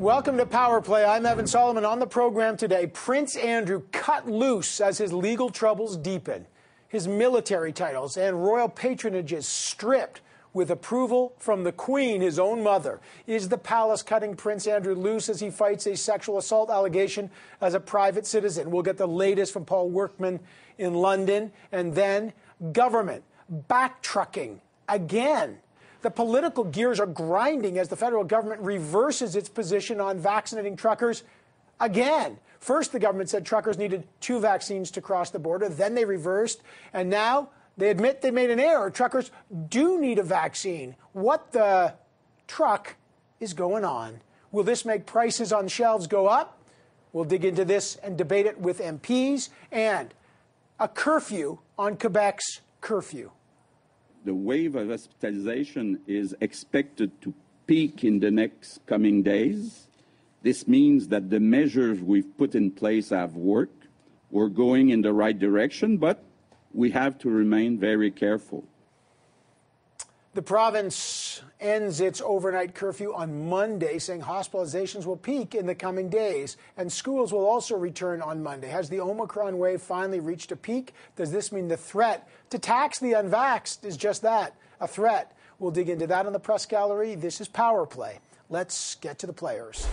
Welcome to Power Play. I'm Evan Solomon. On the program today, Prince Andrew cut loose as his legal troubles deepen. His military titles and royal patronages stripped with approval from the Queen, his own mother. Is the palace cutting Prince Andrew loose as he fights a sexual assault allegation as a private citizen? We'll get the latest from Paul Workman in London. And then government backtracking again. The political gears are grinding as the federal government reverses its position on vaccinating truckers again. First, the government said truckers needed 2 vaccines to cross the border. Then they reversed. And now they admit they made an error. Truckers do need a vaccine. What the truck is going on? Will this make prices on shelves go up? We'll dig into this and debate it with MPs. And a curfew on Quebec's curfew. The wave of hospitalization is expected to peak in the next coming days. This means that the measures we've put in place have worked. We're going in the right direction, but we have to remain very careful. The province ends its overnight curfew on Monday, saying hospitalizations will peak in the coming days, and schools will also return on Monday. Has the Omicron wave finally reached a peak? Does this mean the threat to tax the unvaxxed is just that, a threat? We'll dig into that in the press gallery. This is Power Play. Let's get to the players.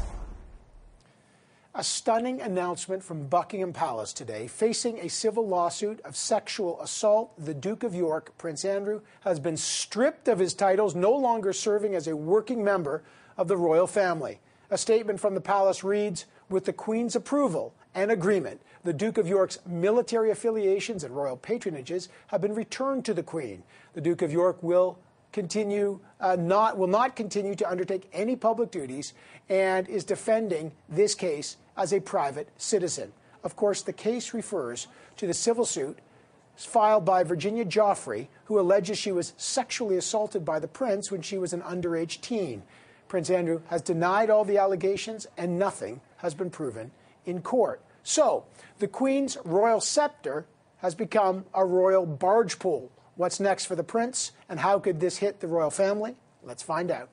A stunning announcement from Buckingham Palace today. Facing a civil lawsuit of sexual assault, the Duke of York, Prince Andrew, has been stripped of his titles, no longer serving as a working member of the royal family. A statement from the palace reads, with the Queen's approval and agreement, the Duke of York's military affiliations and royal patronages have been returned to the Queen. The Duke of York will not continue to undertake any public duties and is defending this case as a private citizen. Of course, the case refers to the civil suit filed by Virginia Joffrey, who alleges she was sexually assaulted by the prince when she was an underage teen. Prince Andrew has denied all the allegations and nothing has been proven in court. So, the Queen's royal scepter has become a royal barge pole. What's next for the prince, and how could this hit the royal family? Let's find out.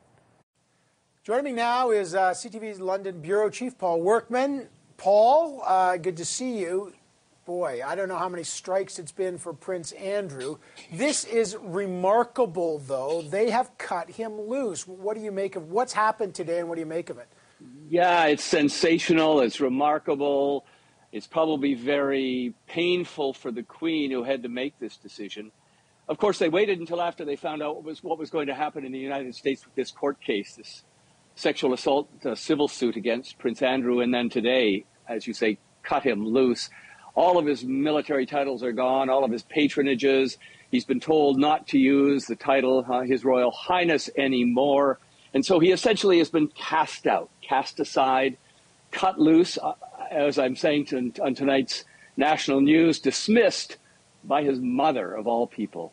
Joining me now is CTV's London Bureau Chief Paul Workman. Paul, good to see you. Boy, I don't know how many strikes it's been for Prince Andrew. This is remarkable, though. They have cut him loose. What do you make of what's happened today, and what do you make of it? Yeah, it's sensational. It's remarkable. It's probably very painful for the Queen, who had to make this decision. Of course, they waited until after they found out what was going to happen in the United States with this court case, this sexual assault civil suit against Prince Andrew, and then today, as you say, cut him loose. All of his military titles are gone, all of his patronages. He's been told not to use the title His Royal Highness anymore. And so he essentially has been cast out, cast aside, cut loose, as I'm saying on tonight's national news, dismissed by his mother, of all people.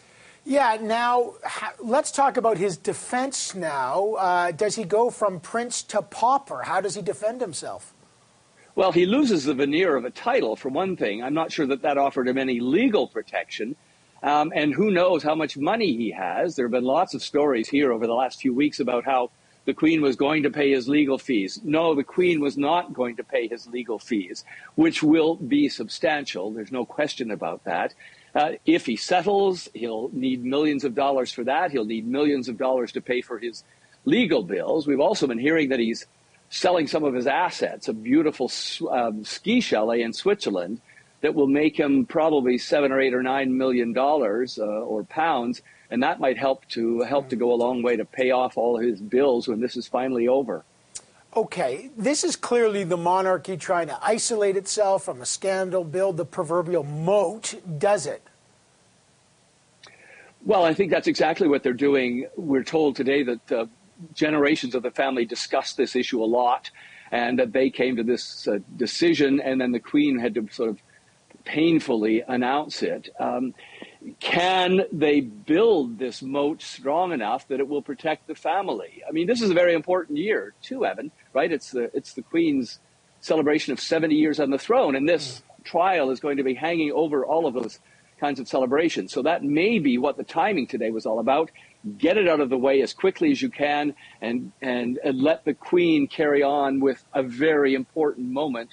Yeah, now, let's talk about his defense now. Does he go from prince to pauper? How does he defend himself? Well, he loses the veneer of a title, for one thing. I'm not sure that offered him any legal protection. And who knows how much money he has. There have been lots of stories here over the last few weeks about how the Queen was going to pay his legal fees. No, the Queen was not going to pay his legal fees, which will be substantial. There's no question about that. If he settles, he'll need millions of dollars for that. He'll need millions of dollars to pay for his legal bills. We've also been hearing that he's selling some of his assets, a beautiful ski chalet in Switzerland that will make him probably $7 or $8 or $9 million or pounds, and that might help to go a long way to pay off all his bills when this is finally over. Okay, this is clearly the monarchy trying to isolate itself from a scandal, build the proverbial moat. Does it? Well, I think that's exactly what they're doing. We're told today that generations of the family discussed this issue a lot, and that they came to this decision, and then the Queen had to sort of painfully announce it. Can they build this moat strong enough that it will protect the family? I mean, this is a very important year too, Evan, right? It's the Queen's celebration of 70 years on the throne, and this trial is going to be hanging over all of those kinds of celebrations. So that may be what the timing today was all about. get it out of the way as quickly as you can, and let the Queen carry on with a very important moment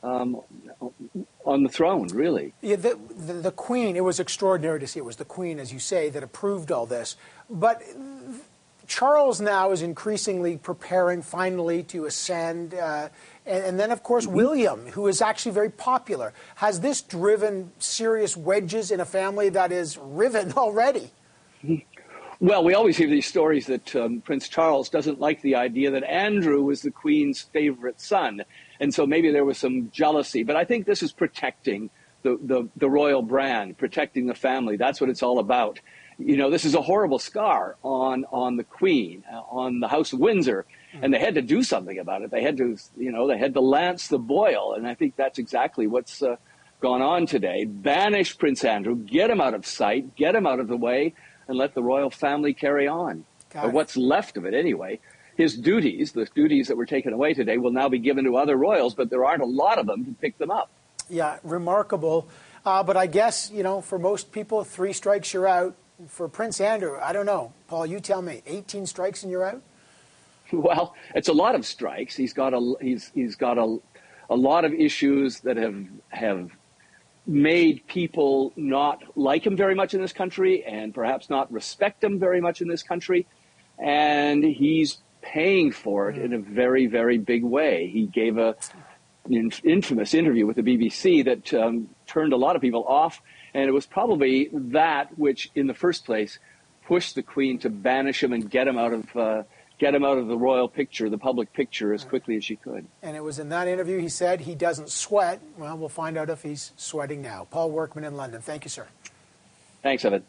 on the throne, really. Yeah, the Queen, it was extraordinary to see. It was the Queen, as you say, that approved all this. But Charles now is increasingly preparing finally to ascend. And then, of course, William, who is actually very popular. Has this driven serious wedges in a family that is riven already? Well, we always hear these stories that Prince Charles doesn't like the idea that Andrew was the Queen's favorite son. And so maybe there was some jealousy. But I think this is protecting the royal brand, protecting the family. That's what it's all about. You know, this is a horrible scar on the Queen, on the House of Windsor. And they had to do something about it. They had to, they had to lance the boil. And I think that's exactly what's gone on today. Banish Prince Andrew, get him out of sight, get him out of the way, and let the royal family carry on. Or what's left of it anyway. His duties, the duties that were taken away today, will now be given to other royals, but there aren't a lot of them to pick them up. Yeah, remarkable. But I guess, for most people, 3 strikes, you're out. For Prince Andrew, I don't know. Paul, you tell me, 18 strikes and you're out? Well, it's a lot of strikes. He's got a lot of issues that have made people not like him very much in this country, and perhaps not respect him very much in this country. And he's paying for it in a very, very big way. He gave an infamous interview with the BBC that turned a lot of people off. And it was probably that which, in the first place, pushed the Queen to banish him and get him out of the royal picture, the public picture, as quickly as she could. And it was in that interview he said he doesn't sweat. Well, we'll find out if he's sweating now. Paul Workman in London. Thank you, sir. Thanks, Evan.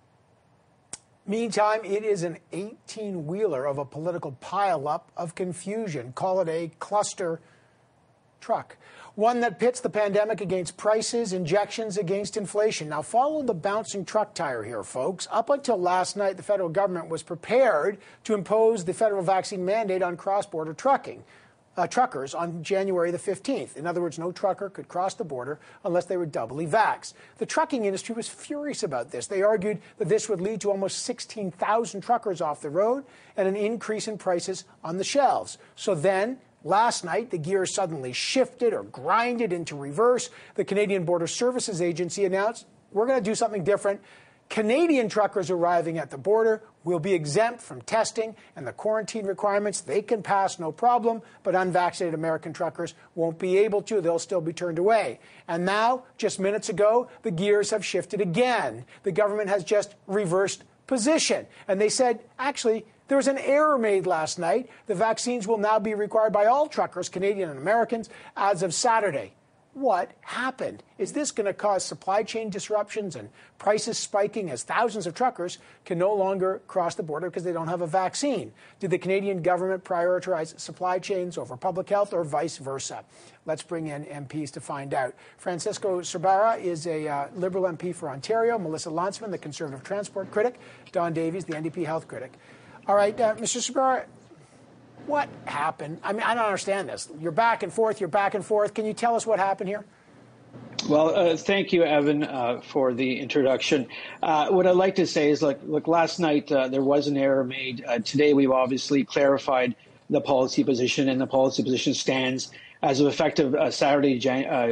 Meantime, it is an 18-wheeler of a political pile-up of confusion. Call it a cluster truck. One that pits the pandemic against prices, injections against inflation. Now, follow the bouncing truck tire here, folks. Up until last night, the federal government was prepared to impose the federal vaccine mandate on cross-border truckers on January the 15th. In other words, no trucker could cross the border unless they were doubly vaxxed. The trucking industry was furious about this. They argued that this would lead to almost 16,000 truckers off the road and an increase in prices on the shelves. So then, last night, the gears suddenly shifted or grinded into reverse. The Canadian Border Services Agency announced, we're going to do something different. Canadian truckers arriving at the border will be exempt from testing and the quarantine requirements. They can pass no problem, but unvaccinated American truckers won't be able to. They'll still be turned away. And now, just minutes ago, the gears have shifted again. The government has just reversed position. And they said, actually, there was an error made last night. The vaccines will now be required by all truckers, Canadian and Americans, as of Saturday. What happened? Is this going to cause supply chain disruptions and prices spiking as thousands of truckers can no longer cross the border because they don't have a vaccine? Did the Canadian government prioritize supply chains over public health or vice versa? Let's bring in MPs to find out. Francisco Cirbara is a Liberal MP for Ontario. Melissa Lantsman, the Conservative transport critic. Don Davies, the NDP health critic. All right, Mr. Cirbara, what happened? I mean, I don't understand this. You're back and forth. Can you tell us what happened here? Well, thank you, Evan, for the introduction. What I'd like to say is, look, last night there was an error made. Today we've obviously clarified the policy position, and the policy position stands as of effective Saturday, January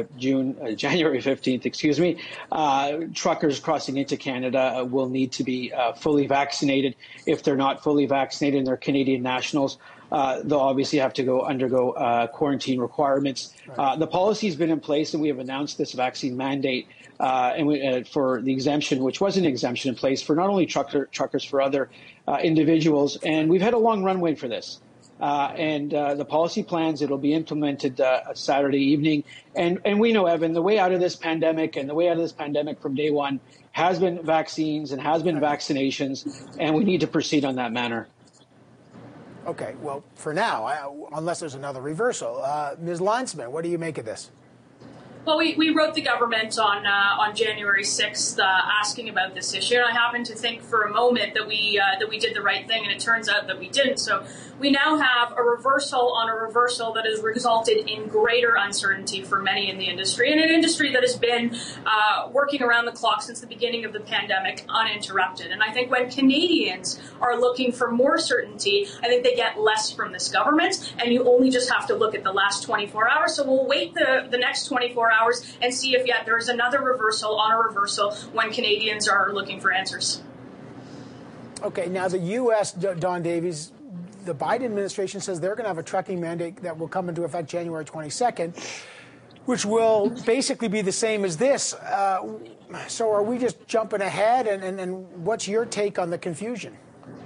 15th, truckers crossing into Canada will need to be fully vaccinated. If they're not fully vaccinated and they're Canadian nationals, they'll obviously have to undergo quarantine requirements. Right. The policy has been in place, and we have announced this vaccine mandate for the exemption, which was an exemption in place for not only truckers, for other individuals. And we've had a long runway for this. The policy plans, it'll be implemented Saturday evening. And we know, Evan, the way out of this pandemic from day one has been vaccines and has been vaccinations, and we need to proceed on that manner. Okay, well, for now, unless there's another reversal. Ms. Lantsman, what do you make of this? Well, we wrote the government on January 6th asking about this issue, and I happen to think for a moment that we did the right thing, and it turns out that we didn't. So we now have a reversal on a reversal that has resulted in greater uncertainty for many in the industry, and an industry that has been working around the clock since the beginning of the pandemic uninterrupted. And I think when Canadians are looking for more certainty, I think they get less from this government, and you only just have to look at the last 24 hours. So we'll wait the next 24 hours and see if yet there's another reversal on a reversal when Canadians are looking for answers. Okay, now the U.S., Don Davies, the Biden administration says they're going to have a trucking mandate that will come into effect January 22nd, which will basically be the same as this. So are we just jumping ahead? And what's your take on the confusion?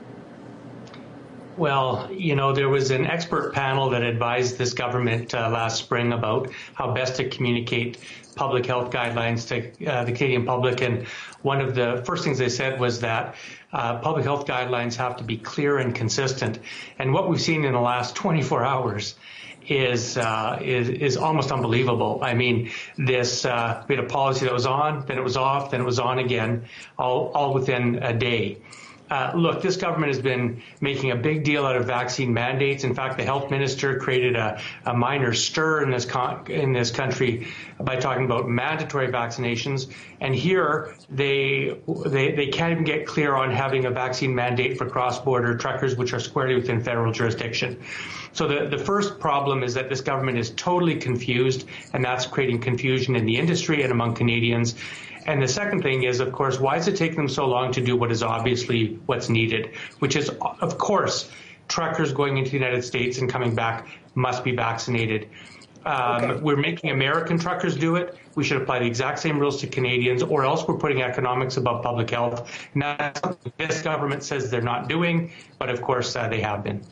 Well, you know, there was an expert panel that advised this government last spring about how best to communicate public health guidelines to the Canadian public. And one of the first things they said was that public health guidelines have to be clear and consistent. And what we've seen in the last 24 hours is almost unbelievable. I mean, we had a policy that was on, then it was off, then it was on again, all within a day. Look, this government has been making a big deal out of vaccine mandates. In fact, the health minister created a minor stir in this country by talking about mandatory vaccinations. And here they can't even get clear on having a vaccine mandate for cross-border truckers, which are squarely within federal jurisdiction. So the first problem is that this government is totally confused, and that's creating confusion in the industry and among Canadians. And the second thing is, of course, why is it taking them so long to do what is obviously what's needed, which is, of course, truckers going into the United States and coming back must be vaccinated. Okay. We're making American truckers do it. We should apply the exact same rules to Canadians, or else we're putting economics above public health. And that's something this government says they're not doing, but of course they have been.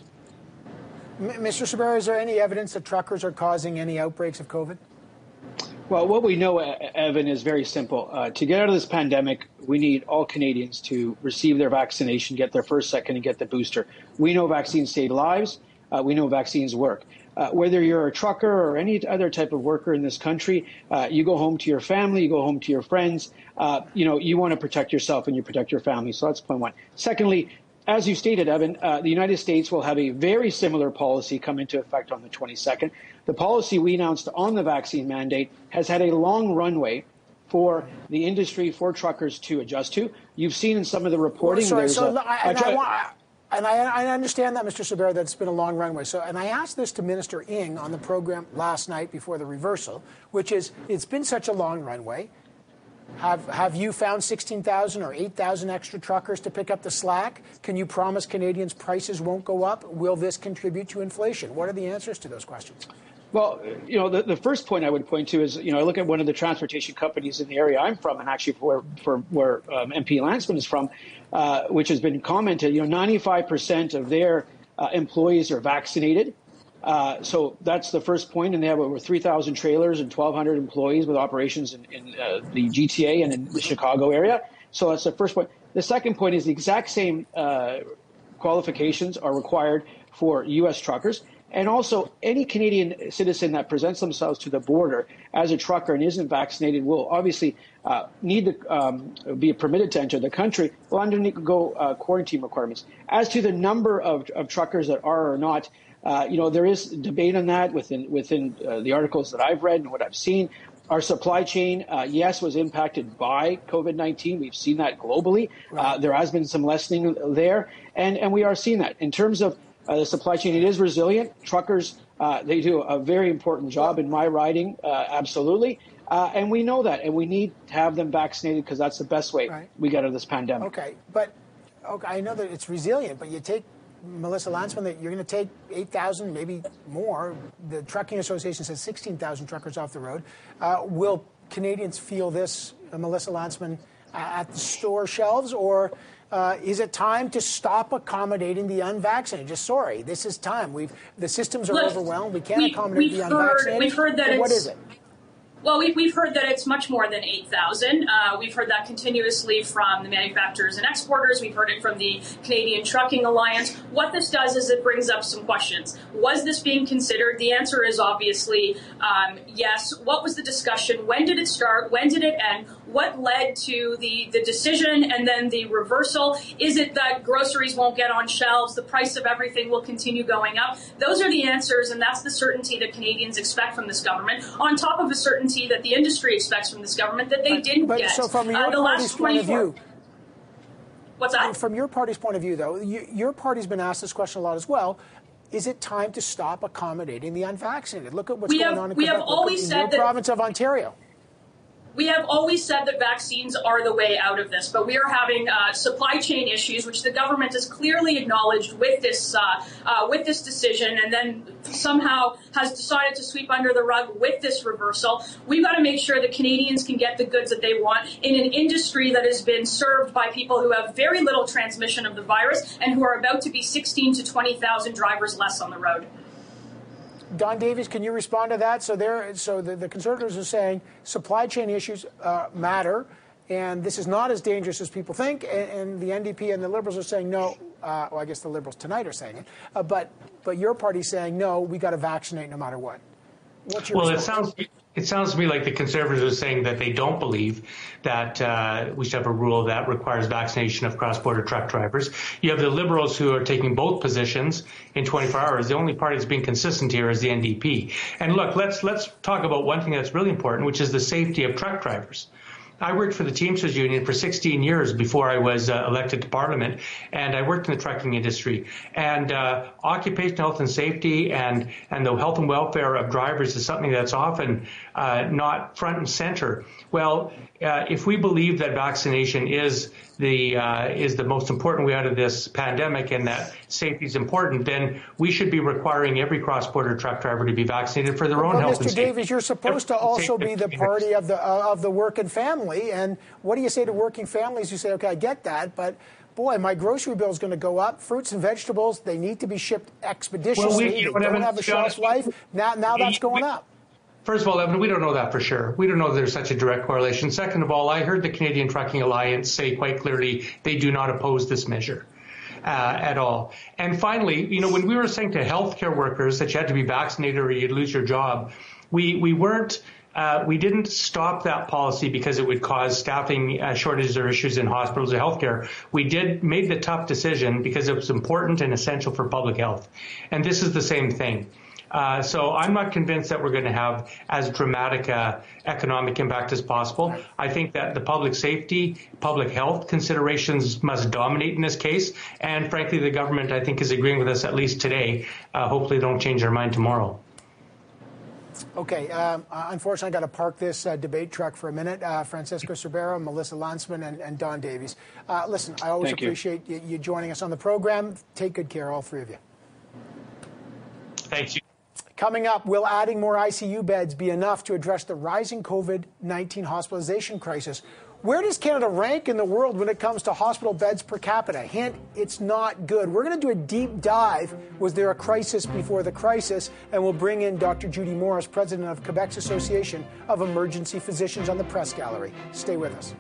Mr. Sabera, is there any evidence that truckers are causing any outbreaks of COVID? Well, what we know, Evan, is very simple. To get out of this pandemic, we need all Canadians to receive their vaccination, get their first, second, and get the booster. We know vaccines save lives. We know vaccines work. Whether you're a trucker or any other type of worker in this country, you go home to your family, you go home to your friends. You want to protect yourself and you protect your family. So that's point one. Secondly, as you stated, Evan, the United States will have a very similar policy come into effect on the 22nd. The policy we announced on the vaccine mandate has had a long runway for the industry, for truckers to adjust to. You've seen in some of the reporting. I understand that, Mr. Sabera, that it's been a long runway. And I asked this to Minister Ng on the program last night before the reversal, which is, it's been such a long runway. Have you found 16,000 or 8,000 extra truckers to pick up the slack? Can you promise Canadians prices won't go up? Will this contribute to inflation? What are the answers to those questions? Well, the first point I would point to is, I look at one of the transportation companies in the area I'm from, and actually where MP Landsman is from, which has been commented, 95% of their employees are vaccinated. So that's the first point, and they have over 3,000 trailers and 1,200 employees with operations in the GTA and in the Chicago area. So that's the first point. The second point is the exact same qualifications are required for U.S. truckers. And also, any Canadian citizen that presents themselves to the border as a trucker and isn't vaccinated will obviously need to be permitted to enter the country, will undergo quarantine requirements. As to the number of truckers that are or not, there is debate on that within the articles that I've read and what I've seen. Our supply chain, yes, was impacted by COVID-19. We've seen that globally. Right. There has been some lessening there, and we are seeing that. In terms of the supply chain, it is resilient. Truckers, they do a very important job in my riding, absolutely. And we know that, and we need to have them vaccinated because that's the best way we get out of this pandemic. Okay, I know that it's resilient, but you take Melissa Landsman, that you're going to take 8,000, maybe more. The Trucking Association says 16,000 truckers off the road. Will Canadians feel this, Melissa Landsman, at the store shelves, or is it time to stop accommodating the unvaccinated? Sorry, this is time. The systems are overwhelmed. We can't accommodate the unvaccinated. We've heard that what is it? Well, we've heard that it's much more than 8,000. We've heard that continuously from the manufacturers and exporters. We've heard it from the Canadian Trucking Alliance. What this does is it brings up some questions. Was this being considered? The answer is obviously yes. What was the discussion? When did it start? When did it end? What led to the decision and then the reversal? Is it that groceries won't get on shelves? The price of everything will continue going up? Those are the answers, and that's the certainty that Canadians expect from this government, on top of a certainty that the industry expects from this government that they didn't get. So from your the party's last 24 point of view, what's that? From your party's point of view, though, your party's been asked this question a lot as well. Is it time to stop accommodating the unvaccinated? Look at what's going on in Quebec. Have always in said your that province of Ontario. We have always said that vaccines are the way out of this, but we are having supply chain issues, which the government has clearly acknowledged with this decision, and then somehow has decided to sweep under the rug with this reversal. We've got to make sure that Canadians can get the goods that they want in an industry that has been served by people who have very little transmission of the virus and who are about to be 16,000 to 20,000 drivers less on the road. Don Davies, can you respond to that? So the Conservatives are saying supply chain issues matter, and this is not as dangerous as people think, and the NDP and the Liberals are saying no. Well, I guess the Liberals tonight are saying it, but your party's saying no, we got to vaccinate no matter what. What's your response? It sounds to me like the Conservatives are saying that they don't believe that we should have a rule that requires vaccination of cross-border truck drivers. You have the Liberals who are taking both positions in 24 hours. The only party that's being consistent here is the NDP. And look, let's talk about one thing that's really important, which is the safety of truck drivers. I worked for the Teamsters Union for 16 years before I was elected to Parliament, and I worked in the trucking industry. And occupational health and safety and the health and welfare of drivers is something that's often not front and center. Well, if we believe that vaccination is the most important way out of this pandemic and that safety is important, then we should be requiring every cross-border truck driver to be vaccinated for their own health and safety. Mr. Davies, you're supposed to also be the party of the working family. And what do you say to working families who say, okay, I get that, but boy, my grocery bill is going to go up. Fruits and vegetables, they need to be shipped expeditiously. They don't have a shelf life. Now that's going up. First of all, Evan, we don't know that for sure. We don't know there's such a direct correlation. Second of all, I heard the Canadian Trucking Alliance say quite clearly they do not oppose this measure at all. And finally, when we were saying to healthcare workers that you had to be vaccinated or you'd lose your job, we didn't stop that policy because it would cause staffing shortages or issues in hospitals or healthcare. We made the tough decision because it was important and essential for public health. And this is the same thing. So I'm not convinced that we're going to have as dramatic economic impact as possible. I think that the public safety, public health considerations must dominate in this case. And frankly, the government, I think, is agreeing with us at least today. Hopefully they don't change their mind tomorrow. Okay. Unfortunately, I've got to park this debate truck for a minute. Francisco Cervera, Melissa Landsman, and Don Davies. Listen, I always appreciate you joining us on the program. Take good care, all three of you. Thank you. Coming up, will adding more ICU beds be enough to address the rising COVID-19 hospitalization crisis? Where does Canada rank in the world when it comes to hospital beds per capita? Hint, it's not good. We're going to do a deep dive. Was there a crisis before the crisis? And we'll bring in Dr. Judy Morris, president of Quebec's Association of Emergency Physicians, on the press gallery. Stay with us.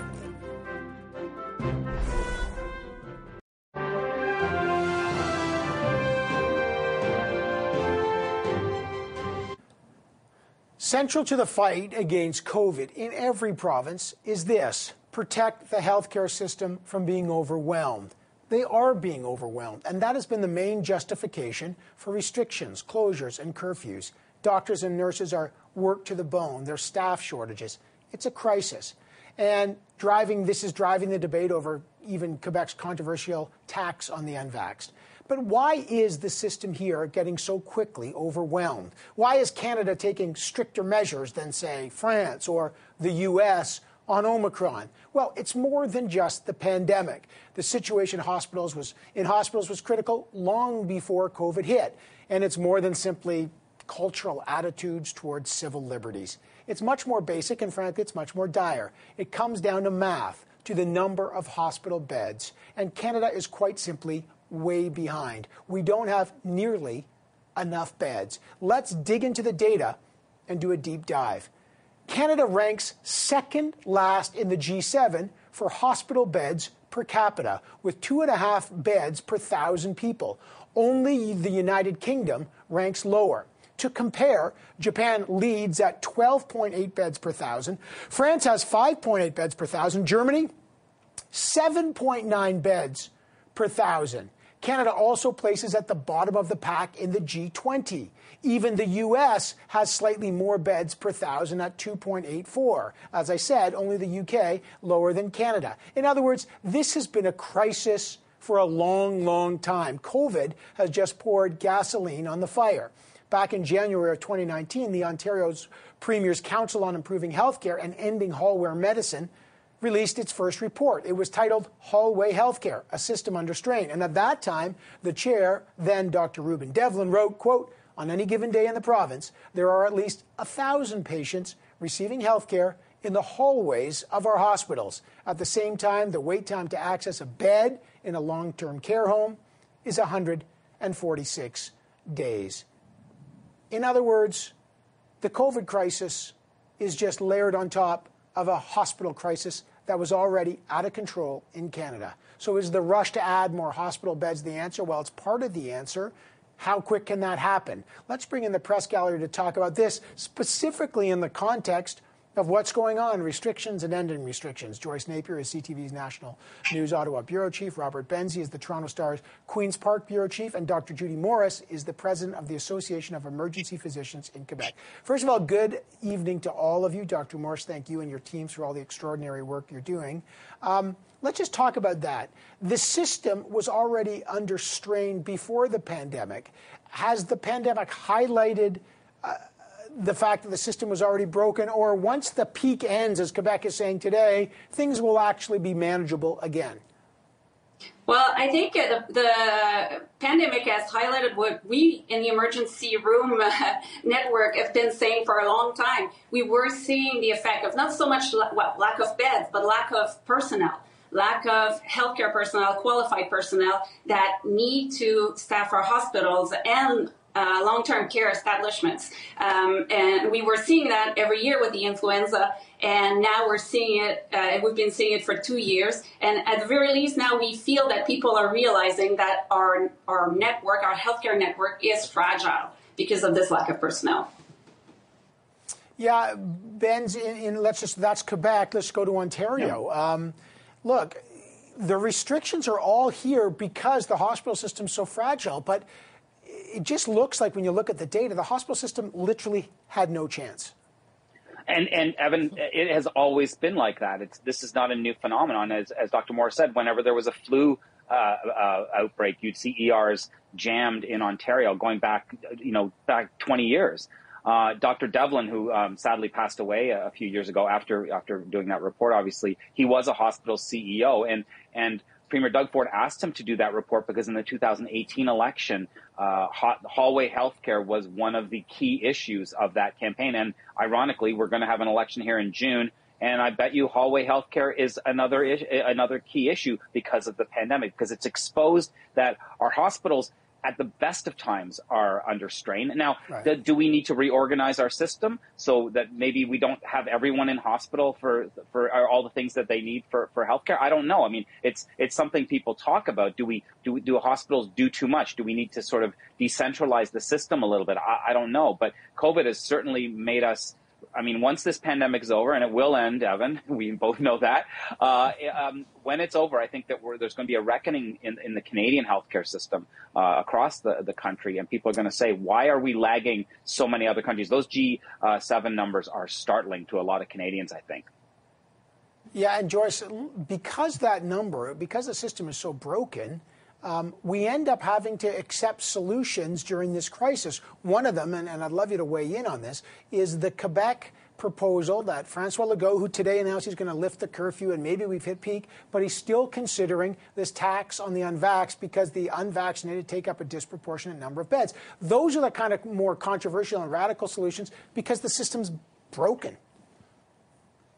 Central to the fight against COVID in every province is this: protect the healthcare system from being overwhelmed. They are being overwhelmed, and that has been the main justification for restrictions, closures, and curfews. Doctors and nurses are worked to the bone. There's staff shortages. It's a crisis. And this is driving the debate over even Quebec's controversial tax on the unvaxxed. But why is the system here getting so quickly overwhelmed? Why is Canada taking stricter measures than, say, France or the U.S. on Omicron? Well, it's more than just the pandemic. The situation in hospitals was critical long before COVID hit. And it's more than simply cultural attitudes towards civil liberties. It's much more basic, and frankly, it's much more dire. It comes down to math, to the number of hospital beds. And Canada is quite simply way behind. We don't have nearly enough beds. Let's dig into the data and do a deep dive. Canada ranks second last in the G7 for hospital beds per capita, with 2.5 beds per 1,000 people. Only the United Kingdom ranks lower. To compare, Japan leads at 12.8 beds per 1,000. France has 5.8 beds per 1,000. Germany, 7.9 beds per 1,000. Canada also places at the bottom of the pack in the G20. Even the U.S. has slightly more beds per 1,000 at 2.84. As I said, only the U.K. lower than Canada. In other words, this has been a crisis for a long, long time. COVID has just poured gasoline on the fire. Back in January of 2019, the Ontario's Premier's Council on Improving Healthcare and Ending Hallway Medicine released its first report. It was titled Hallway Healthcare, a System Under Strain. And at that time, the chair, then Dr. Ruben Devlin, wrote, quote, on any given day in the province, there are at least 1,000 patients receiving healthcare in the hallways of our hospitals. At the same time, the wait time to access a bed in a long-term care home is 146 days. In other words, the COVID crisis is just layered on top of a hospital crisis that was already out of control in Canada. So is the rush to add more hospital beds the answer? Well, it's part of the answer. How quick can that happen? Let's bring in the press gallery to talk about this, specifically in the context of what's going on, restrictions and ending restrictions. Joyce Napier is CTV's National News Ottawa Bureau Chief. Robert Benzie is the Toronto Star's Queen's Park Bureau Chief. And Dr. Judy Morris is the President of the Association of Emergency Physicians in Quebec. First of all, good evening to all of you. Dr. Morris, thank you and your teams for all the extraordinary work you're doing. Let's just talk about that. The system was already under strain before the pandemic. Has the pandemic highlighted the fact that the system was already broken, or once the peak ends, as Quebec is saying today, things will actually be manageable again? Well, I think the pandemic has highlighted what we in the emergency room network have been saying for a long time. We were seeing the effect of not so much lack of beds, but lack of personnel, lack of healthcare personnel, qualified personnel that need to staff our hospitals and long-term care establishments. And we were seeing that every year with the influenza, and now we're seeing it, we've been seeing it for 2 years. And at the very least, now we feel that people are realizing that our network, our healthcare network, is fragile because of this lack of personnel. Yeah, Ben's that's Quebec. Let's go to Ontario. Yeah. Look, the restrictions are all here because the hospital system's so fragile, but it just looks like when you look at the data, the hospital system literally had no chance. And Evan, it has always been like that. This is not a new phenomenon. As Dr. Moore said, whenever there was a flu outbreak, you'd see ERs jammed in Ontario going back 20 years. Dr. Devlin, who sadly passed away a few years ago after doing that report, obviously, he was a hospital CEO, and Premier Doug Ford asked him to do that report because in the 2018 election, hallway healthcare was one of the key issues of that campaign. And ironically, we're going to have an election here in June, and I bet you hallway healthcare is another key issue because of the pandemic, because it's exposed that our hospitals at the best of times are under strain. Now, right. Do we need to reorganize our system so that maybe we don't have everyone in hospital for all the things that they need for healthcare? I don't know. I mean, it's something people talk about. Do hospitals do too much? Do we need to sort of decentralize the system a little bit? I don't know. But COVID has certainly made us, I mean, once this pandemic is over, and it will end, Evan, we both know that, when it's over, I think that there's going to be a reckoning in the Canadian healthcare system across the country, and people are going to say, why are we lagging so many other countries? Those G7 numbers are startling to a lot of Canadians, I think. Yeah, and Joyce, because the system is so broken, we end up having to accept solutions during this crisis. One of them, and I'd love you to weigh in on this, is the Quebec proposal that Francois Legault, who today announced he's going to lift the curfew and maybe we've hit peak, but he's still considering this tax on the unvaxxed because the unvaccinated take up a disproportionate number of beds. Those are the kind of more controversial and radical solutions because the system's broken.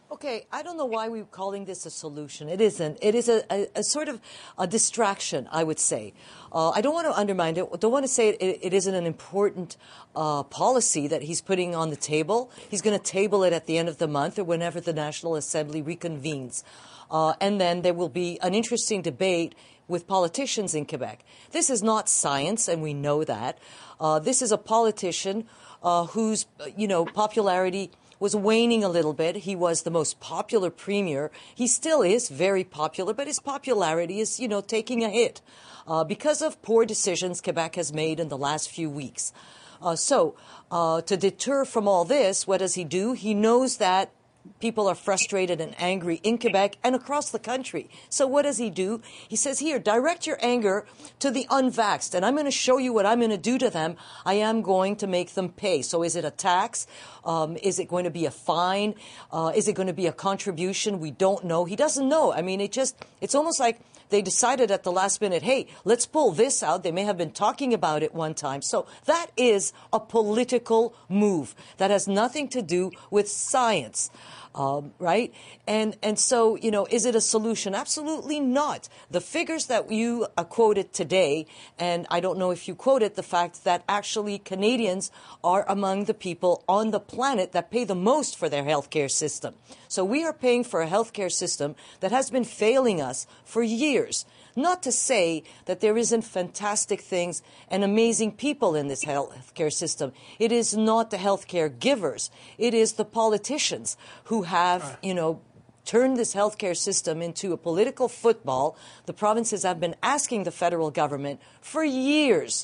Okay, I don't know why we're calling this a solution. It isn't. It is a sort of a distraction, I would say. I don't want to undermine it. I don't want to say it isn't an important policy that he's putting on the table. He's going to table it at the end of the month or whenever the National Assembly reconvenes. And then there will be an interesting debate with politicians in Quebec. This is not science, and we know that. This is a politician whose, popularity was waning a little bit. He was the most popular premier. He still is very popular, but his popularity is, taking a hit because of poor decisions Quebec has made in the last few weeks. So to deter from all this, what does he do? He knows that people are frustrated and angry in Quebec and across the country. So what does he do? He says, here, direct your anger to the unvaxxed, and I'm going to show you what I'm going to do to them. I am going to make them pay. So is it a tax? Is it going to be a fine? Is it going to be a contribution? We don't know. He doesn't know. I mean, it's almost like they decided at the last minute, hey, let's pull this out. They may have been talking about it one time. So that is a political move that has nothing to do with science. Right? And so, is it a solution? Absolutely not. The figures that you quoted today, and I don't know if you quoted the fact that actually Canadians are among the people on the planet that pay the most for their healthcare system. So we are paying for a healthcare system that has been failing us for years. Not to say that there isn't fantastic things and amazing people in this healthcare system. It is not the healthcare givers. It is the politicians who have, turned this healthcare system into a political football. The provinces have been asking the federal government for years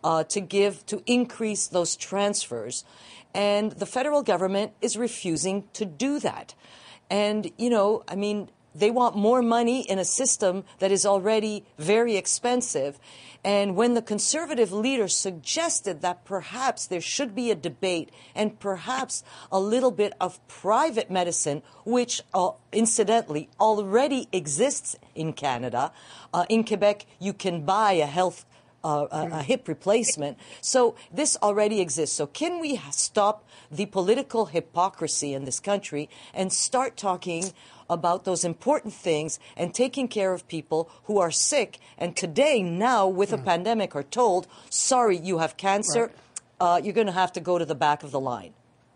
to increase those transfers. And the federal government is refusing to do that. And, they want more money in a system that is already very expensive. And when the Conservative leader suggested that perhaps there should be a debate and perhaps a little bit of private medicine, which incidentally already exists in Canada, in Quebec you can buy a hip replacement. So this already exists. So can we stop the political hypocrisy in this country and start talking about those important things and taking care of people who are sick and today, now with a pandemic, are told, sorry, you have cancer, you're going to have to go to the back of the line.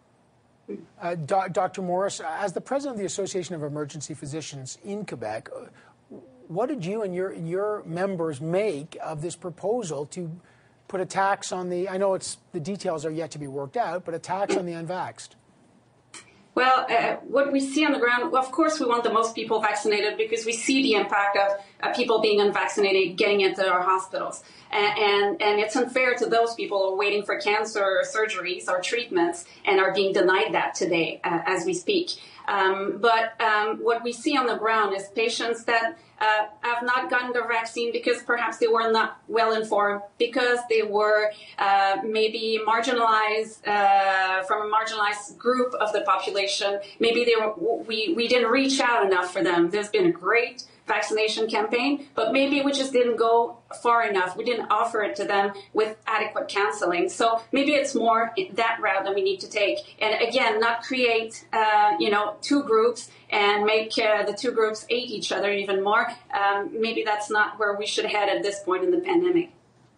Dr. Morris, as the president of the Association of Emergency Physicians in Quebec, what did you and your members make of this proposal to put a tax on the, I know the details are yet to be worked out, but a tax on the unvaxxed? Well, what we see on the ground, of course, we want the most people vaccinated because we see the impact of people being unvaccinated getting into our hospitals. And it's unfair to those people who are waiting for cancer surgeries or treatments and are being denied that today as we speak. But what we see on the ground is patients that have not gotten their vaccine because perhaps they were not well informed, because they were maybe marginalized from a marginalized group of the population. Maybe we didn't reach out enough for them. There's been a great vaccination campaign, but maybe we just didn't go far enough. We didn't offer it to them with adequate counseling. So maybe it's more that route that we need to take. And again, not create, two groups and make the two groups hate each other even more. Maybe that's not where we should head at this point in the pandemic.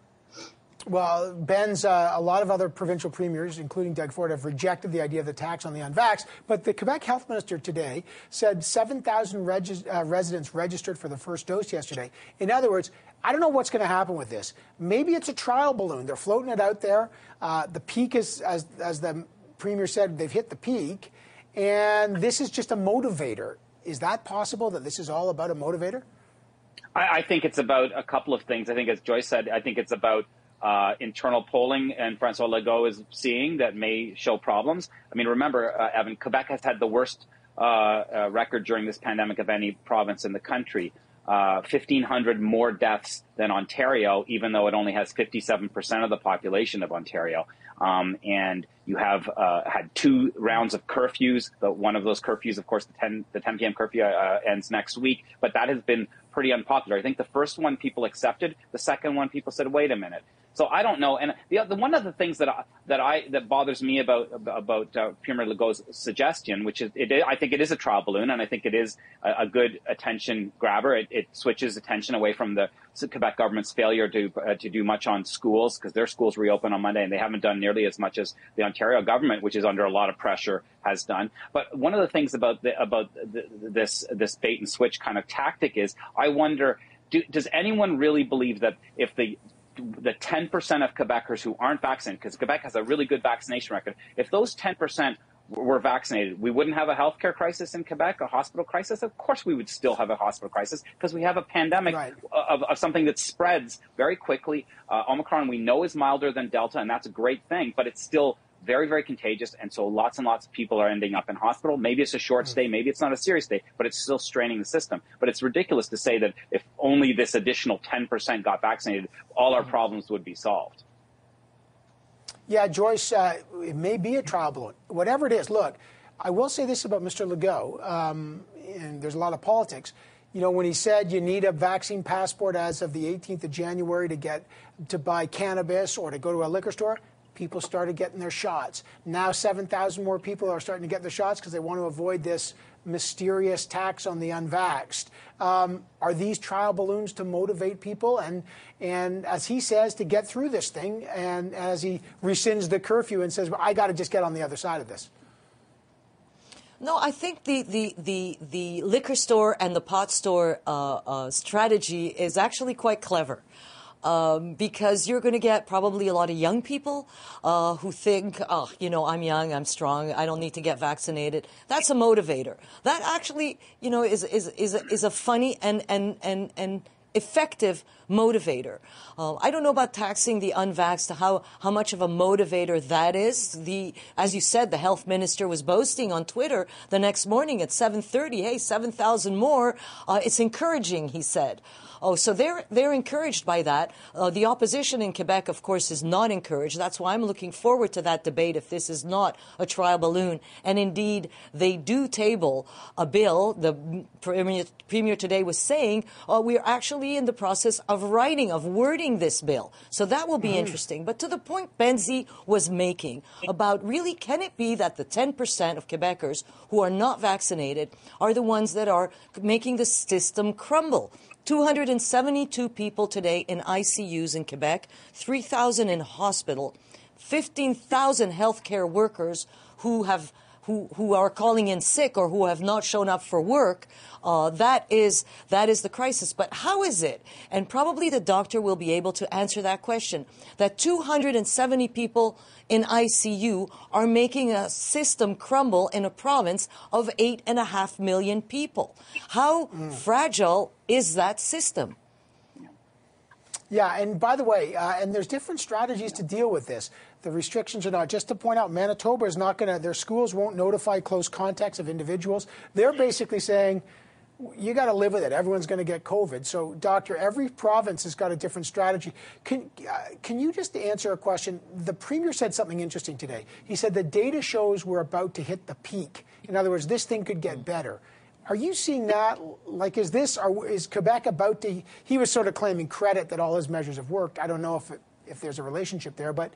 Well, Ben's, a lot of other provincial premiers, including Doug Ford, have rejected the idea of the tax on the unvaxxed. But the Quebec health minister today said 7,000 residents registered for the first dose yesterday. In other words, I don't know what's going to happen with this. Maybe it's a trial balloon. They're floating it out there. The peak is, as the premier said, they've hit the peak. And this is just a motivator. Is that possible, that this is all about a motivator? I think it's about a couple of things. I think, as Joyce said, I think it's about internal polling, and Francois Legault is seeing that may show problems. I mean, remember, Evan, Quebec has had the worst record during this pandemic of any province in the country. 1,500 more deaths than Ontario, even though it only has 57% of the population of Ontario. And you have had 2 rounds of curfews. One of those curfews, of course, the 10 p.m. curfew ends next week. But that has been pretty unpopular. I think the first one people accepted. The second one people said, wait a minute. So I don't know. And the one of the things that bothers me about Premier Legault's suggestion, which is I think it is a trial balloon, and I think it is a good attention grabber. It switches attention away from the Quebec government's failure to do much on schools, because their schools reopen on Monday and they haven't done nearly as much as the Ontario government, which is under a lot of pressure, has done. But one of the things about this bait and switch kind of tactic is, I wonder, does anyone really believe that if the 10% of Quebecers who aren't vaccinated, because Quebec has a really good vaccination record, if those 10% were vaccinated, we wouldn't have a healthcare crisis in Quebec, a hospital crisis? Of course we would still have a hospital crisis, because we have a pandemic of something that spreads very quickly. Omicron, we know, is milder than Delta, and that's a great thing, but it's still very, very contagious, and so lots and lots of people are ending up in hospital. Maybe it's a short stay, maybe it's not a serious stay, but it's still straining the system. But it's ridiculous to say that if only this additional 10% got vaccinated, all our problems would be solved. Yeah, Joyce, it may be a trial balloon. Whatever it is, look, I will say this about Mr. Legault, and there's a lot of politics. You know, when he said you need a vaccine passport as of the 18th of January to buy cannabis or to go to a liquor store, people started getting their shots. Now 7,000 more people are starting to get their shots because they want to avoid this mysterious tax on the unvaxxed. Are these trial balloons to motivate people? And as he says, to get through this thing, and as he rescinds the curfew and says, well, I got to just get on the other side of this. No, I think the liquor store and the pot store strategy is actually quite clever. Because you're going to get probably a lot of young people who think, oh, you know, I'm young, I'm strong, I don't need to get vaccinated. That's a motivator. That actually, you know, is a funny and effective motivator. I don't know about taxing the unvaxxed, how much of a motivator that is. As you said, the health minister was boasting on Twitter the next morning at 7:30, hey, 7,000 more. It's encouraging, he said. Oh, so they're encouraged by that. The opposition in Quebec, of course, is not encouraged. That's why I'm looking forward to that debate if this is not a trial balloon. And indeed, they do table a bill. The Premier today was saying, we're actually in the process of wording this bill. So that will be interesting. But to the point Benzie was making about really, can it be that the 10% of Quebecers who are not vaccinated are the ones that are making the system crumble? 272 people today in ICUs in Quebec, 3,000 in hospital, 15,000 healthcare workers who are calling in sick or who have not shown up for work. That is the crisis. But how is it, and probably the doctor will be able to answer that question, that 270 people in ICU are making a system crumble in a province of 8.5 million people? How fragile is that system? Yeah, and by the way, and there's different strategies to deal with this. The restrictions are not, just to point out, Manitoba is not going to, their schools won't notify close contacts of individuals. They're basically saying, you got to live with it. Everyone's going to get COVID. So, Doctor, every province has got a different strategy. Can you just answer a question? The Premier said something interesting today. He said the data shows we're about to hit the peak. In other words, this thing could get better. Are you seeing that? Like, is Quebec about to? He was sort of claiming credit that all his measures have worked. I don't know if there's a relationship there, but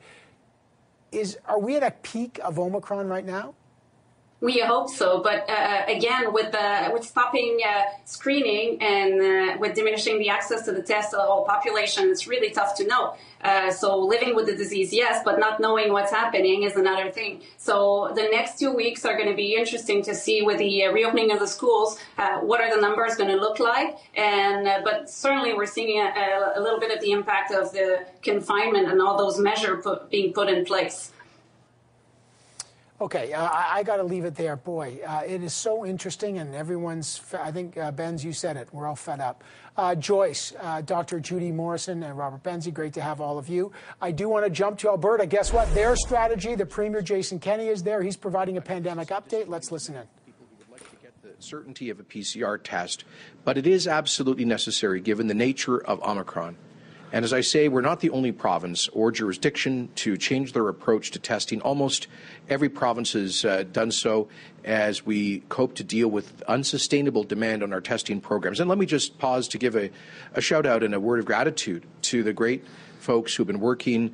are we at a peak of Omicron right now? We hope so, but again, with stopping screening and with diminishing the access to the test of the whole population, it's really tough to know. So living with the disease, yes, but not knowing what's happening is another thing. So the next 2 weeks are going to be interesting to see with the reopening of the schools, what are the numbers going to look like? But certainly we're seeing a little bit of the impact of the confinement and all those measures being put in place. Okay, I got to leave it there. Boy, it is so interesting, and everyone's, I think, Benz, you said it, we're all fed up. Joyce, Dr. Judy Morrison, and Robert Benzie, great to have all of you. I do want to jump to Alberta. Guess what? Their strategy, the Premier Jason Kenney is there. He's providing a pandemic update. Let's listen in. People who would like to get the certainty of a PCR test, but it is absolutely necessary given the nature of Omicron. And as I say, we're not the only province or jurisdiction to change their approach to testing. Almost every province has done so as we cope to deal with unsustainable demand on our testing programs. And let me just pause to give a shout out and a word of gratitude to the great folks who've been working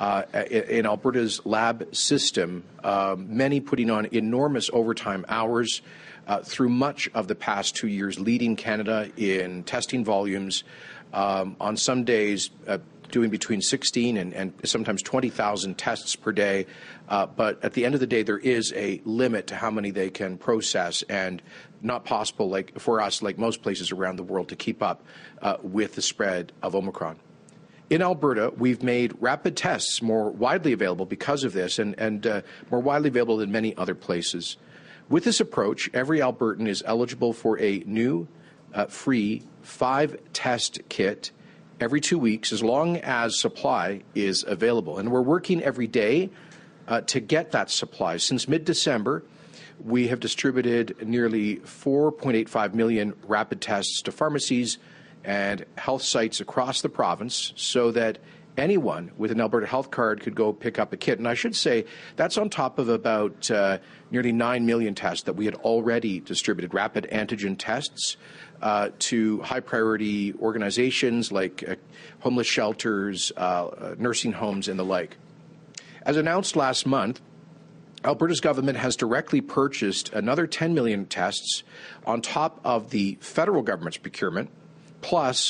in Alberta's lab system, many putting on enormous overtime hours through much of the past 2 years, leading Canada in testing volumes. On some days, doing between 16 and sometimes 20,000 tests per day. But at the end of the day, there is a limit to how many they can process, and not possible, like for us, like most places around the world, to keep up with the spread of Omicron. In Alberta, we've made rapid tests more widely available because of this, and more widely available than many other places. With this approach, every Albertan is eligible for a new, free 5-test kit every 2 weeks, as long as supply is available. And we're working every day to get that supply. Since mid-December, we have distributed nearly 4.85 million rapid tests to pharmacies and health sites across the province so that anyone with an Alberta Health Card could go pick up a kit. And I should say that's on top of about nearly 9 million tests that we had already distributed, rapid antigen tests, to high-priority organizations like homeless shelters, nursing homes, and the like. As announced last month, Alberta's government has directly purchased another 10 million tests on top of the federal government's procurement, plus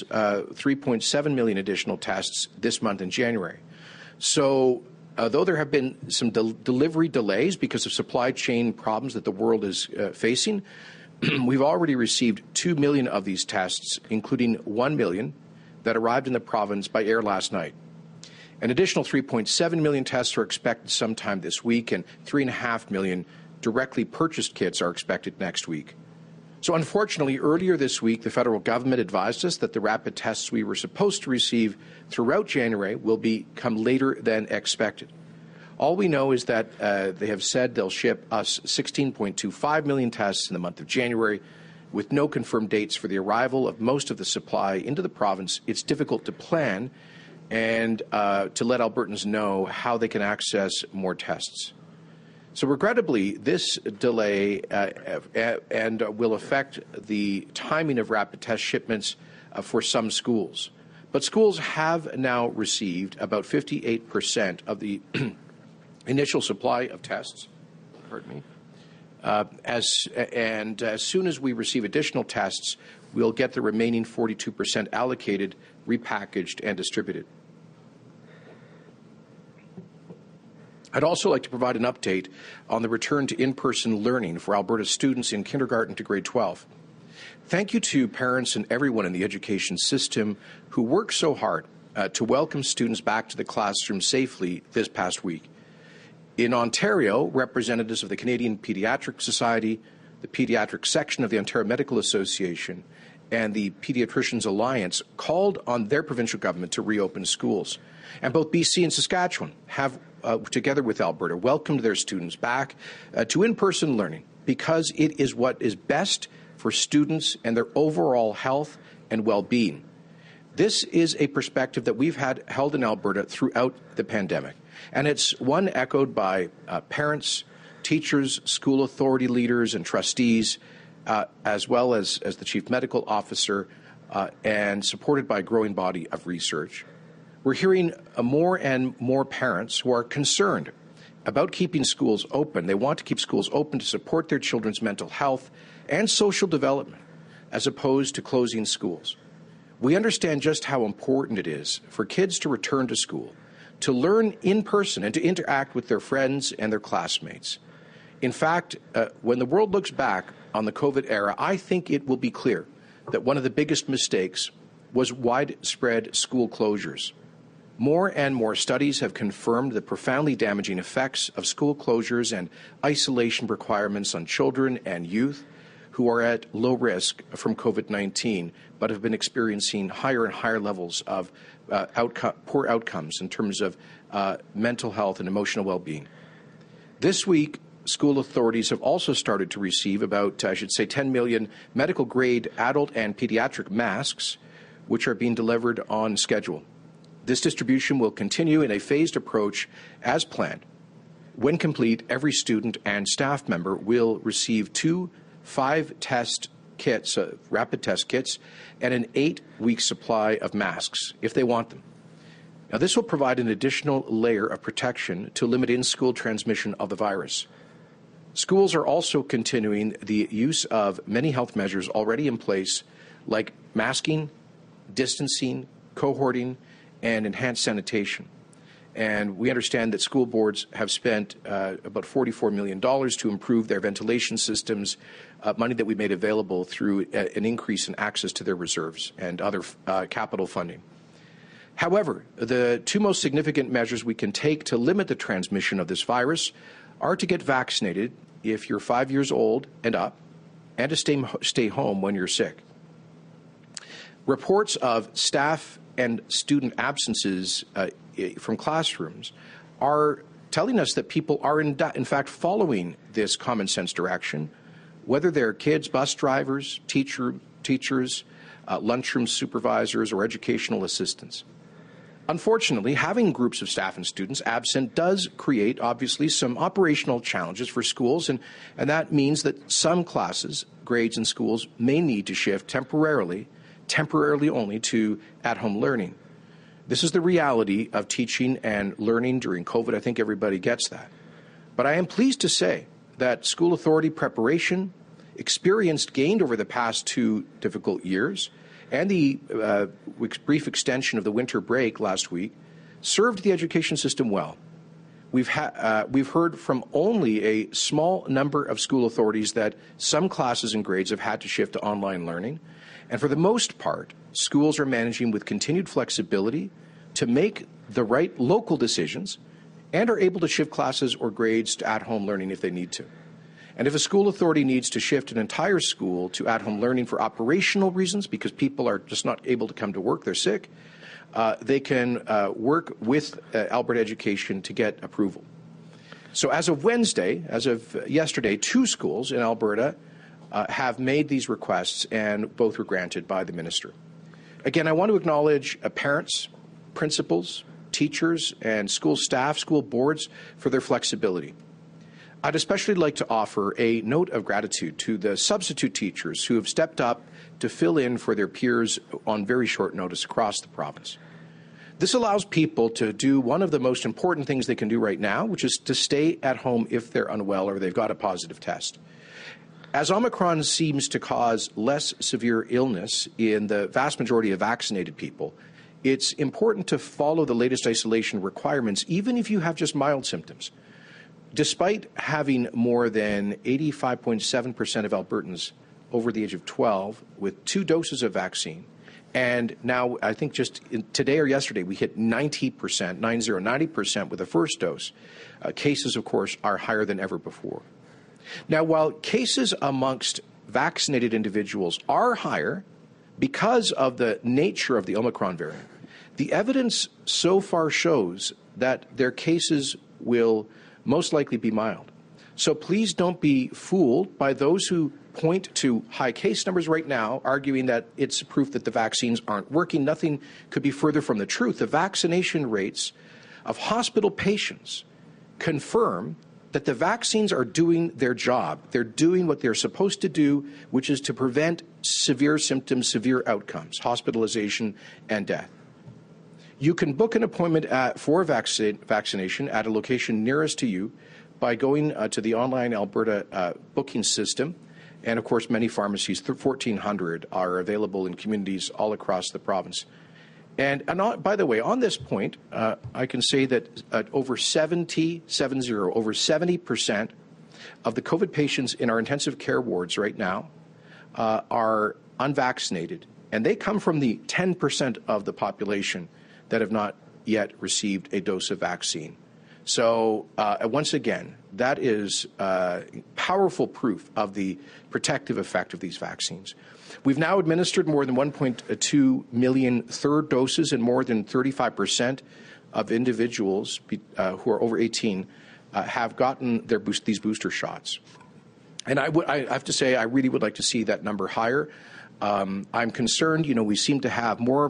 3.7 million additional tests this month in January. So, though there have been some delivery delays because of supply chain problems that the world is facing, we've already received 2 million of these tests, including 1 million that arrived in the province by air last night. An additional 3.7 million tests are expected sometime this week, and 3.5 million directly purchased kits are expected next week. So unfortunately, earlier this week, the federal government advised us that the rapid tests we were supposed to receive throughout January will come later than expected. All we know is that they have said they'll ship us 16.25 million tests in the month of January. With no confirmed dates for the arrival of most of the supply into the province, it's difficult to plan and to let Albertans know how they can access more tests. So regrettably, this delay and will affect the timing of rapid test shipments for some schools. But schools have now received about 58% of the initial supply of tests. Pardon me. As soon as we receive additional tests, we'll get the remaining 42% allocated, repackaged, and distributed. I'd also like to provide an update on the return to in-person learning for Alberta students in kindergarten to grade 12. Thank you to parents and everyone in the education system who worked so hard to welcome students back to the classroom safely this past week. In Ontario, representatives of the Canadian Pediatric Society, the Pediatric Section of the Ontario Medical Association, and the Pediatricians Alliance called on their provincial government to reopen schools. And both BC and Saskatchewan have, together with Alberta, welcomed their students back to in-person learning because it is what is best for students and their overall health and well-being. This is a perspective that we've held in Alberta throughout the pandemic, and it's one echoed by parents, teachers, school authority leaders and trustees, as well as the Chief Medical Officer, and supported by a growing body of research. We're hearing more and more parents who are concerned about keeping schools open. They want to keep schools open to support their children's mental health and social development, as opposed to closing schools. We understand just how important it is for kids to return to school, to learn in person and to interact with their friends and their classmates. In fact, when the world looks back on the COVID era, I think it will be clear that one of the biggest mistakes was widespread school closures. More and more studies have confirmed the profoundly damaging effects of school closures and isolation requirements on children and youth who are at low risk from COVID-19 but have been experiencing higher and higher levels of poor outcomes in terms of mental health and emotional well-being. This week, school authorities have also started to receive about, 10 million medical-grade adult and pediatric masks, which are being delivered on schedule. This distribution will continue in a phased approach as planned. When complete, every student and staff member will receive 2 5-test kits, rapid test kits, and an 8-week supply of masks if they want them. Now, this will provide an additional layer of protection to limit in-school transmission of the virus. Schools are also continuing the use of many health measures already in place, like masking, distancing, cohorting, and enhanced sanitation. And we understand that school boards have spent about $44 million to improve their ventilation systems, money that we made available through an increase in access to their reserves and other capital funding. However, the two most significant measures we can take to limit the transmission of this virus are to get vaccinated if you're 5 years old and up, and to stay home when you're sick. Reports of staff and student absences from classrooms are telling us that people are in fact following this common sense direction, whether they're kids, bus drivers, teachers, lunchroom supervisors, or educational assistants. Unfortunately, having groups of staff and students absent does create, obviously, some operational challenges for schools, and that means that some classes, grades, and schools may need to shift temporarily only to at-home learning. This is the reality of teaching and learning during COVID. I think everybody gets that. But I am pleased to say that school authority preparation, experience gained over the past 2 difficult years, and the brief extension of the winter break last week served the education system well. We've heard from only a small number of school authorities that some classes and grades have had to shift to online learning. And for the most part, schools are managing with continued flexibility to make the right local decisions and are able to shift classes or grades to at-home learning if they need to. And if a school authority needs to shift an entire school to at-home learning for operational reasons, because people are just not able to come to work, they're sick, they can work with Alberta Education to get approval. So as of Wednesday, as of yesterday, 2 schools in Alberta have made these requests, and both were granted by the minister. Again, I want to acknowledge parents, principals, teachers, and school staff, school boards for their flexibility. I'd especially like to offer a note of gratitude to the substitute teachers who have stepped up to fill in for their peers on very short notice across the province. This allows people to do one of the most important things they can do right now, which is to stay at home if they're unwell or they've got a positive test. As Omicron seems to cause less severe illness in the vast majority of vaccinated people, it's important to follow the latest isolation requirements, even if you have just mild symptoms. Despite having more than 85.7% of Albertans over the age of 12 with 2 doses of vaccine, and now I think just today or yesterday we hit 90% with the first dose, cases, of course, are higher than ever before. Now, while cases amongst vaccinated individuals are higher because of the nature of the Omicron variant, the evidence so far shows that their cases will most likely be mild. So please don't be fooled by those who point to high case numbers right now, arguing that it's proof that the vaccines aren't working. Nothing could be further from the truth. The vaccination rates of hospital patients confirm that the vaccines are doing their job. They're doing what they're supposed to do, which is to prevent severe symptoms, severe outcomes, hospitalization, and death. You can book an appointment for vaccination at a location nearest to you by going to the online Alberta booking system. And, of course, many pharmacies, 1,400, are available in communities all across the province. And by the way, on this point, I can say that over 70% of the COVID patients in our intensive care wards right now are unvaccinated. And they come from the 10% of the population that have not yet received a dose of vaccine. So once again, that is powerful proof of the protective effect of these vaccines. We've now administered more than 1.2 million third doses, and more than 35% of individuals who are over 18 have gotten these booster shots. And I have to say, I really would like to see that number higher. I'm concerned, we seem to have more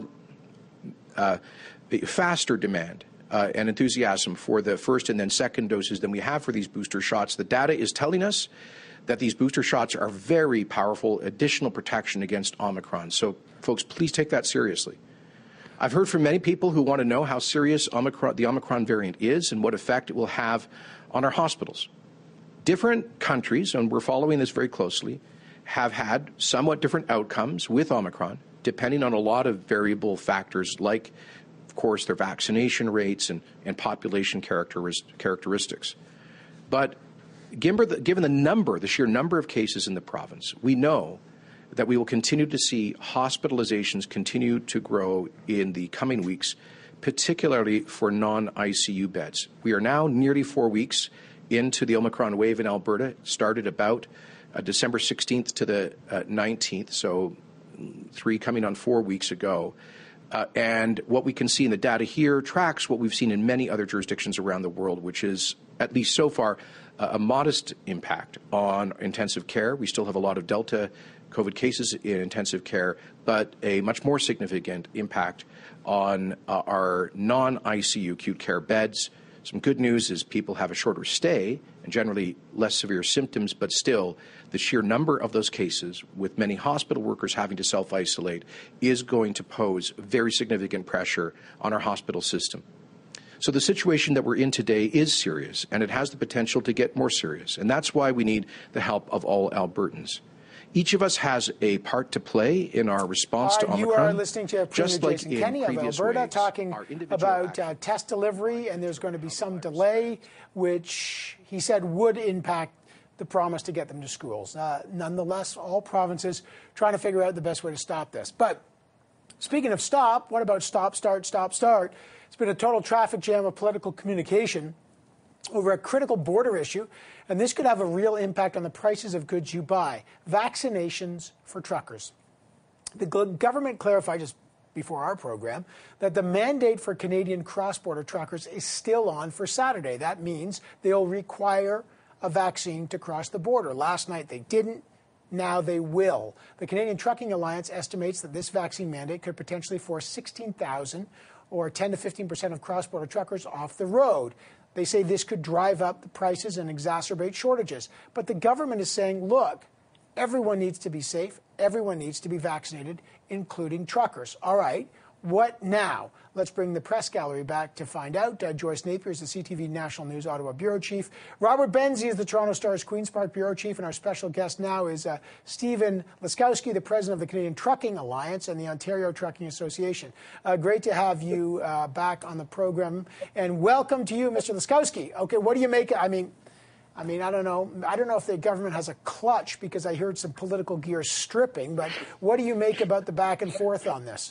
faster demand and enthusiasm for the first and then second doses than we have for these booster shots. The data is telling us that these booster shots are very powerful additional protection against Omicron. So, folks, please take that seriously. I've heard from many people who want to know how serious the Omicron variant is and what effect it will have on our hospitals. Different countries, and we're following this very closely, have had somewhat different outcomes with Omicron, depending on a lot of variable factors like, of course, their vaccination rates and population characteristics. But given the sheer number of cases in the province, we know that we will continue to see hospitalizations continue to grow in the coming weeks, particularly for non-ICU beds. We are now nearly 4 weeks into the Omicron wave in Alberta. It started about December 16th to the 19th, so 3 coming on 4 weeks ago. And what we can see in the data here tracks what we've seen in many other jurisdictions around the world, which is, at least so far, a modest impact on intensive care. We still have a lot of Delta COVID cases in intensive care, but a much more significant impact on our non-ICU acute care beds. Some good news is people have a shorter stay and generally less severe symptoms, but still the sheer number of those cases, with many hospital workers having to self-isolate, is going to pose very significant pressure on our hospital system. So the situation that we're in today is serious, and it has the potential to get more serious, and that's why we need the help of all Albertans. Each of us has a part to play in our response to Omicron. You are listening to Premier Jason Kenney of Alberta talking about test delivery, and there's going to be some delay, which he said would impact the promise to get them to schools. Nonetheless, all provinces trying to figure out the best way to stop this. But speaking of stop, what about stop, start, stop, start? It's been a total traffic jam of political communication over a critical border issue, and this could have a real impact on the prices of goods you buy. Vaccinations for truckers. The government clarified just before our program that the mandate for Canadian cross-border truckers is still on for Saturday. That means they'll require a vaccine to cross the border. Last night they didn't. Now they will. The Canadian Trucking Alliance estimates that this vaccine mandate could potentially force 16,000 or 10 to 15% of cross-border truckers off the road. They say this could drive up the prices and exacerbate shortages. But the government is saying, look, everyone needs to be safe. Everyone needs to be vaccinated, including truckers. All right, what now? Let's bring the press gallery back to find out. Joyce Napier is the CTV National News Ottawa Bureau Chief. Robert Benzie is the Toronto Star's Queen's Park Bureau Chief. And our special guest now is Stephen Laskowski, the President of the Canadian Trucking Alliance and the Ontario Trucking Association. Great to have you back on the program. And welcome to you, Mr. Laskowski. Okay, what do you make? I mean, I don't know. I don't know if the government has a clutch, because I heard some political gears stripping. But what do you make about the back and forth on this?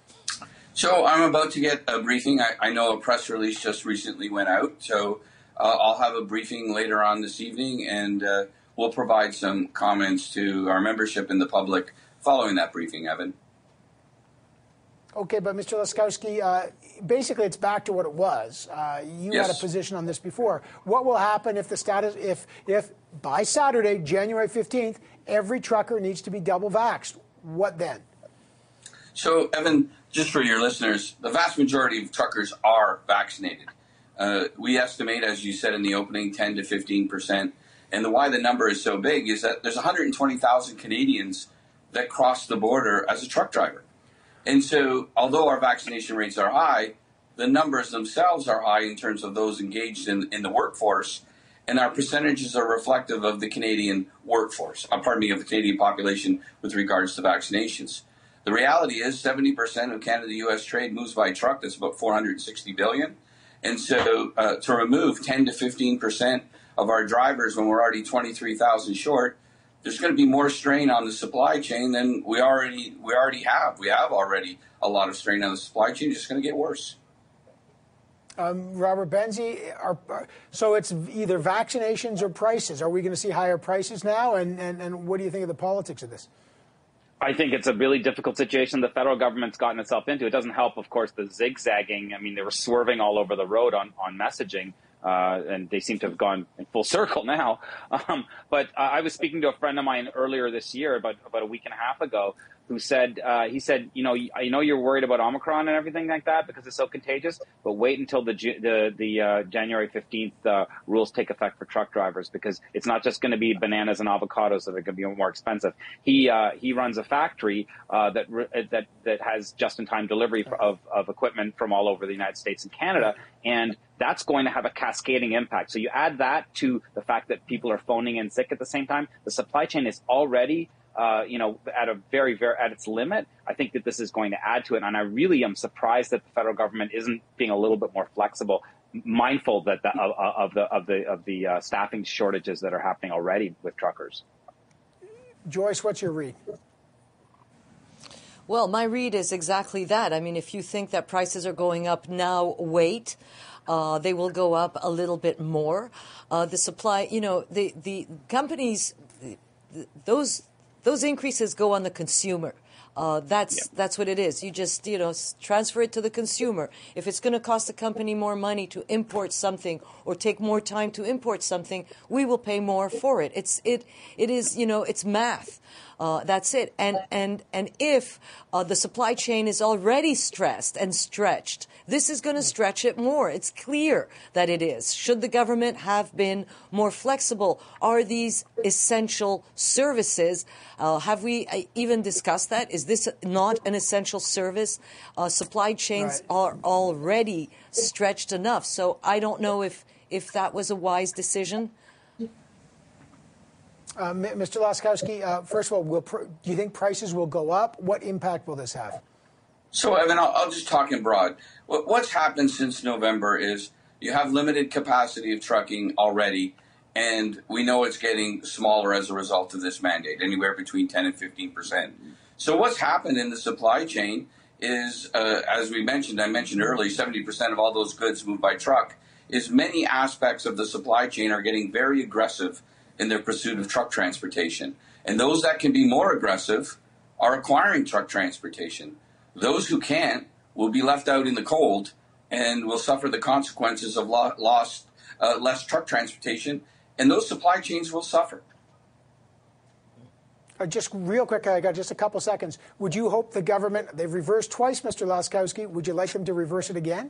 So I'm about to get a briefing. I know a press release just recently went out. So I'll have a briefing later on this evening, and we'll provide some comments to our membership and the public following that briefing, Evan. Okay, but Mr. Laskowski, basically it's back to what it was. You Yes. had a position on this before. What will happen if the status, if by Saturday, January 15th, every trucker needs to be double vaxxed? What then? So, Evan, just for your listeners, the vast majority of truckers are vaccinated. We estimate, as you said in the opening, 10 to 15%. And why the number is so big is that there's 120,000 Canadians that cross the border as a truck driver. And so, although our vaccination rates are high, the numbers themselves are high in terms of those engaged in the workforce, and our percentages are reflective of the Canadian workforce, of the Canadian population with regards to vaccinations. The reality is 70% of Canada-U.S. trade moves by truck. That's about $460 billion. And so to remove 10 to 15% of our drivers when we're already 23,000 short, there's going to be more strain on the supply chain than we already have. We have already a lot of strain on the supply chain. It's just going to get worse. Robert Benzie, so it's either vaccinations or prices. Are we going to see higher prices now? And what do you think of the politics of this? I think it's a really difficult situation the federal government's gotten itself into. It doesn't help, of course, the zigzagging. I mean, they were swerving all over the road on messaging, and they seem to have gone in full circle now. But I was speaking to a friend of mine earlier this year, about a week and a half ago, who said, he said, I know you're worried about Omicron and everything like that because it's so contagious, but wait until the January 15th rules take effect for truck drivers, because it's not just going to be bananas and avocados that are going to be more expensive. He runs a factory that has just-in-time delivery of equipment from all over the United States and Canada, and that's going to have a cascading impact. So you add that to the fact that people are phoning in sick at the same time. The supply chain is already at a very at its limit. I think that this is going to add to it, and I really am surprised that the federal government isn't being a little bit more flexible, mindful that of the staffing shortages that are happening already with truckers. Joyce, what's your read? Well, my read is exactly that. I mean, if you think that prices are going up now, wait. They will go up a little bit more. The supply, the companies, those increases go on the consumer. That's what it is. You just, transfer it to the consumer. If it's going to cost the company more money to import something or take more time to import something, we will pay more for it. It is, it's math. That's it. And if the supply chain is already stressed and stretched, this is going to stretch it more. It's clear that it is. Should the government have been more flexible? Are these essential services? Have we even discussed that? Is this not an essential service? Supply chains are already stretched enough. So I don't know if that was a wise decision. Mr. Laskowski, first of all, do you think prices will go up? What impact will this have? So, Evan, I'll just talk in broad. What's happened since November is you have limited capacity of trucking already, and we know it's getting smaller as a result of this mandate, anywhere between 10 and 15%. So what's happened in the supply chain is, as I mentioned earlier, 70% of all those goods moved by truck, is many aspects of the supply chain are getting very aggressive in their pursuit of truck transportation. And those that can be more aggressive are acquiring truck transportation. Those who can't will be left out in the cold and will suffer the consequences of less truck transportation, and those supply chains will suffer. Just real quick, I got just a couple seconds. Would you hope the government, they've reversed twice, Mr. Laskowski, would you like them to reverse it again?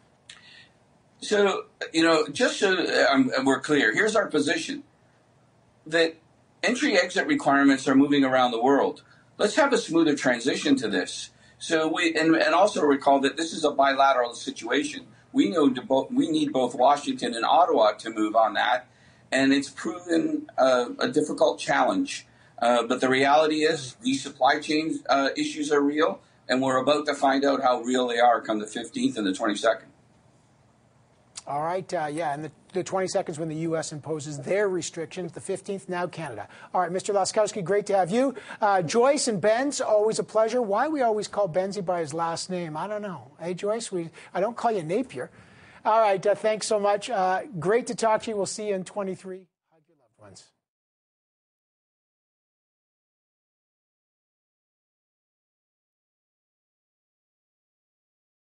So, just so we're clear, here's our position, that entry-exit requirements are moving around the world. Let's have a smoother transition to this. So and also recall that this is a bilateral situation. We need both Washington and Ottawa to move on that, and it's proven a difficult challenge. But the reality is these supply chain issues are real, and we're about to find out how real they are come the 15th and the 22nd. All right, and the 22nd is when the U.S. imposes their restrictions, the 15th, now Canada. All right, Mr. Laskowski, great to have you. Joyce and Benz, always a pleasure. Why we always call Benzie by his last name, I don't know. Hey, Joyce, I don't call you Napier. All right, thanks so much. Great to talk to you. We'll see you in 23. Hug your loved ones.